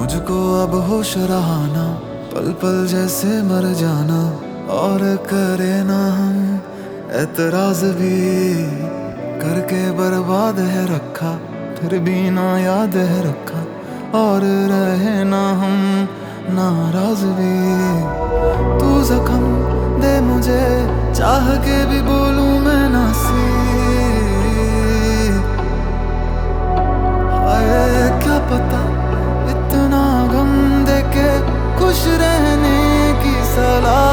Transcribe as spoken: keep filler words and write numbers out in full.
मुझको अब होश रहा ना, पल पल जैसे मर जाना। और करे ना हम एतराज भी, करके बर्बाद है रखा, फिर भी ना याद है रखा। और रहे ना हम नाराज भी। तू जख्म दे मुझे, चाह के भी बोलूं मैं नासी।